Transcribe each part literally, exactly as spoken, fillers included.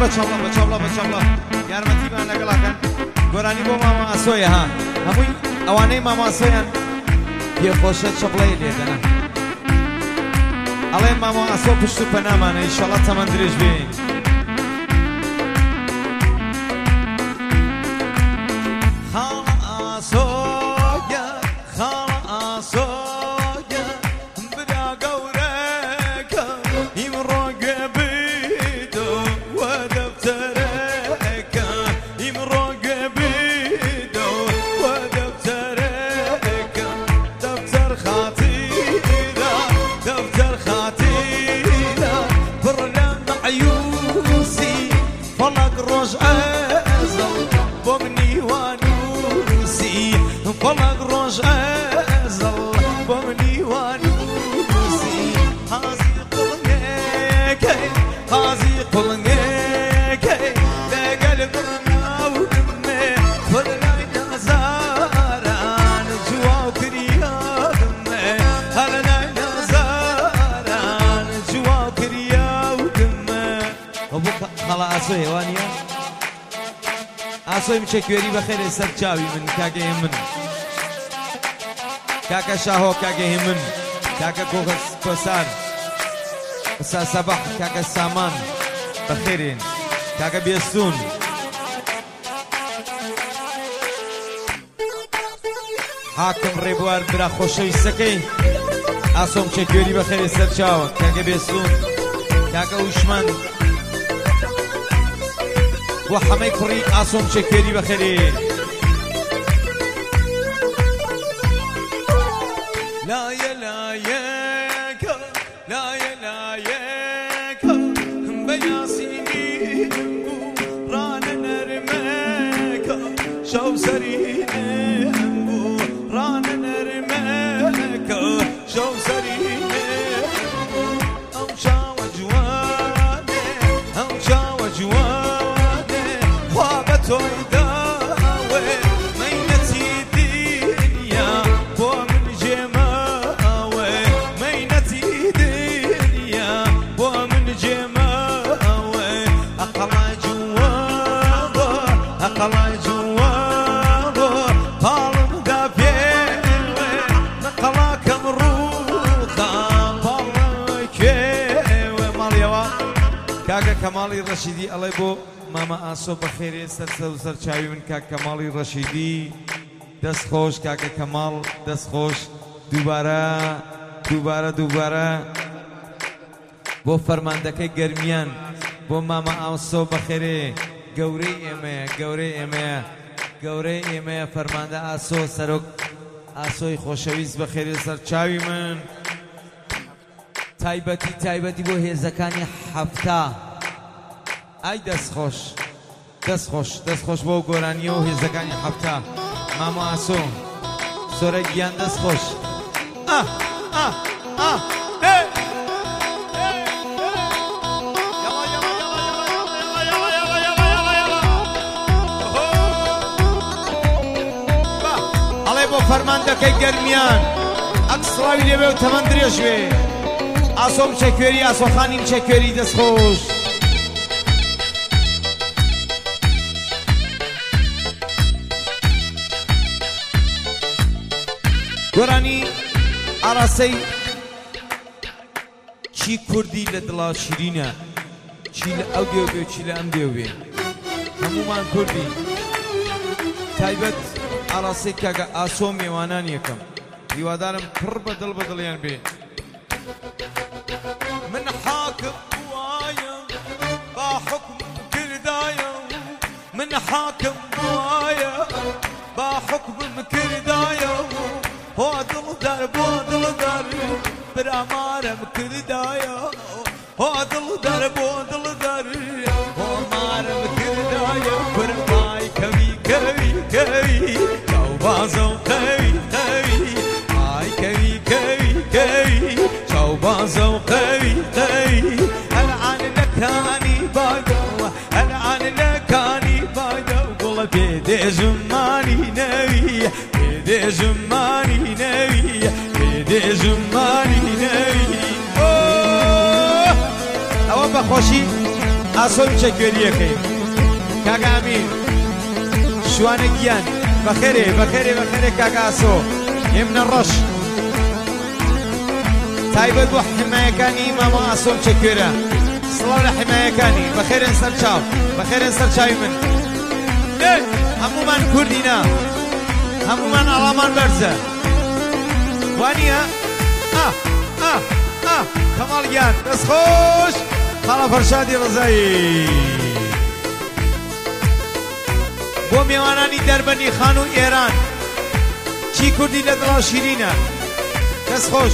بچاولا بچاولا بچاولا یارمەتیمان لەگەڵاکەن گۆرانی بۆ ماما ئاسۆیە ها هەمووی ئەوانەی ماما ئاسۆیان پێخۆشە چەپڵەیە لێدەنا ئەڵێن ماما ئاسۆ پشت و پەنامانە ئینشەڵڵا تەمەن درێژ بێن ئاسۆی مچەکوێری بەخێرێ سەر چاوی من کاگەی من کاکە شاهۆ کاگەی من کاکە کۆسار ئەسا سەبەح کاکە سامان بەخێرێن کاکە بێستون حاکم ڕێبوار برا خۆشەویستەکەی ئاسۆ مچەکوێری بەخێرێ سەر چاوە کاکە بێستون کاکە وشمەند وحمي كري عاصم شكري بخير لا يا لا ياك لا يا لا ياك بياسيني رانا نرماك شو سريني رانا نرماك شو سريني او شاو جواني او شاو جواني توي داوي مينتي دنيا بو من جماوي مينتي دنيا بو من جماوي أقلع جوابه أقلع جوابه طالب دافيوي نقلع كمروخا بالكيوي ماليوا كاكا كمالي رشيدي الله بو ماما ئاسۆ بەخێرێ سەرسە و سەرچاوی من کاک کەماڵی ڕەشیدی دەست خۆش کاکە کەماڵ دەست خۆش دووبارە دووبارە دووبارە بۆ فەرماندەکەی گەرمیان بۆ ماما ئاسۆ بەخێرێ گەورەی ئێمەیە گەورەی ئێمەیە گەورەی ئێمەیە فەرماندە ئاسۆ سەرۆک ئاسۆی خۆشەویست بەخێرێ سەرچاوی من تایبەتی تایبەتی بۆ هێزەکانی حەفتا ئای دەست خۆش دەست خۆش دەست خۆش بۆ گۆرانیە و هێزەکانی حەفتا ماما ئاسۆ زۆرە گیان دەست خۆش ئا ئا ئا ئەڵێ بۆ فەرماندەکەی گەرمیان ئەکسڕاوی لێبێ و تەمەن درێژ بێ ئاسۆ مچەکوێری ئاسۆخانی مچەکوێری دەست خۆش گۆرانی ئاراسەی چی کوردی لە دڵا شیرینە چی لە ئەو دێو بێ و چی لە ئەم دێو بێ هەمومان کوردی تایبەت ئاراسەی کاگە ئاسۆ میێوانان یەکەم هیوادارم پڕ بە دڵ بە دڵیان بێ من حاکم بوایە با حکم کردایە من حاکم بوایە با حکم کردایە هو دل در بو دل در برامارم کردایا هو دل در بو دل در هو مارم کردایا برمای کوي کوي کوي جو بازو کوي کوي ay کوي کوي کوي جو بازو کوي کوي هل عن لكاني باجو هل عن لكاني باجو قلبي دي زماني نوي دي زماني نوي دي زماني نوي او بخوشي ئاسۆی چەکوێریەکەی کاکە ئەمین شوانە گیان بەخێرێ بەخێرێ بەخێرێ کاکە ئاسۆ ئێمنە ڕەش تایبەت بۆ حمایەکانی ماما ئاسۆم چەکوێرە سڵاو لە حمایەکانی بەخێرن سەر چاو بەخێرن سەر چاوی من هەمومان کوردینە هەمومان ئەڵامان بەرزە وانیە ئا ئا ئا کەماڵ گیان دەست خۆش خاڵە فەرشادی ڕزایی بۆ میێوانانی دەربەنی خان و ئێران چی کوردی لە دڵا شیرینە دەست خۆش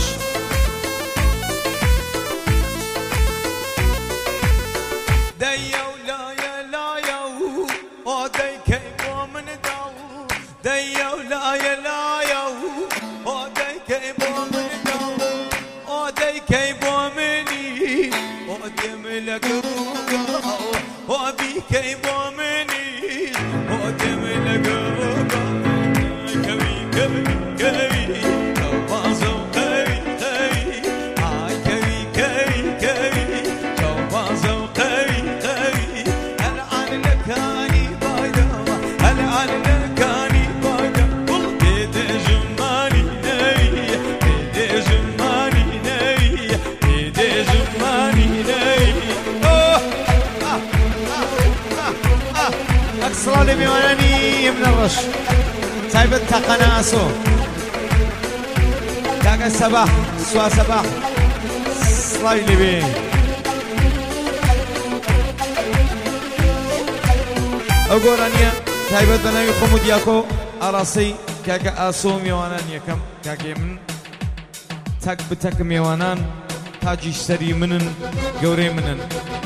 دەیە و لایە لایە و ئۆ دەیکەی بۆ من دڵ دەیە و لایە لایە و ئۆ دەیکەی بۆ من دڵ ئۆ دەیکەی بۆ منی ئۆ دێم لەگەڵ ئۆ بیکەی بۆ منی ئۆ دێم لەگەڵ کەوی کەوی کەوی کەوبازە و قەوی قەوی ئای کەوی کەوی کەوی کەوبازە و قەوی قەوی هەلعان لەکانی بایدەوە هەلعان لەکانی بایدەوە دێدێ ژمانی نەوی دێدێ ژمانی نەوی دێدێ ژمانی نەوی ئەکسڵا لە میوانانی ئێمنە ڕەش تایبەت تەقەنە ئاسۆ کاکە سەباح سوا سەباح سڵاوی لێبێ ئەو گۆرانیە تایبەت بە ناوی خۆم و دیاکۆ ئاڕاستەی کاکە ئاسۆ میێوانان یەکەم کاکێ من تەک بتەک میێوانان تاجیش سەری منن گەورەی منن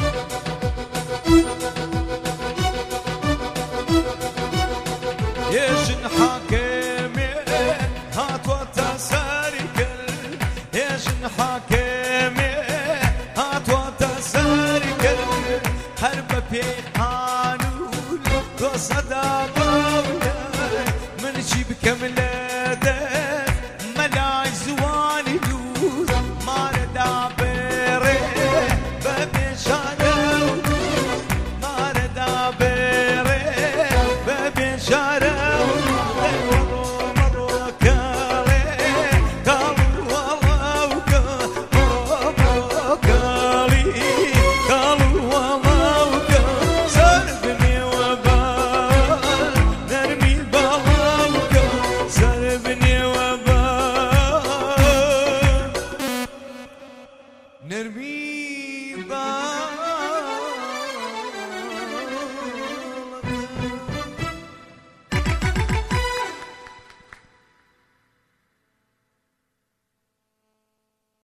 هێژن حاکێمێ هاتووەتە سەری کرد هێژن حاکێمێ هاتووەتە سەری کرد هەر بە پێی قانون تۆ سەدا بەولە من چی بکەم لە دەست مەلای زوانی دوور مارەدا بێڕێ بە بێژانە و مارەدا بێڕێ بە بێژارە نرمي با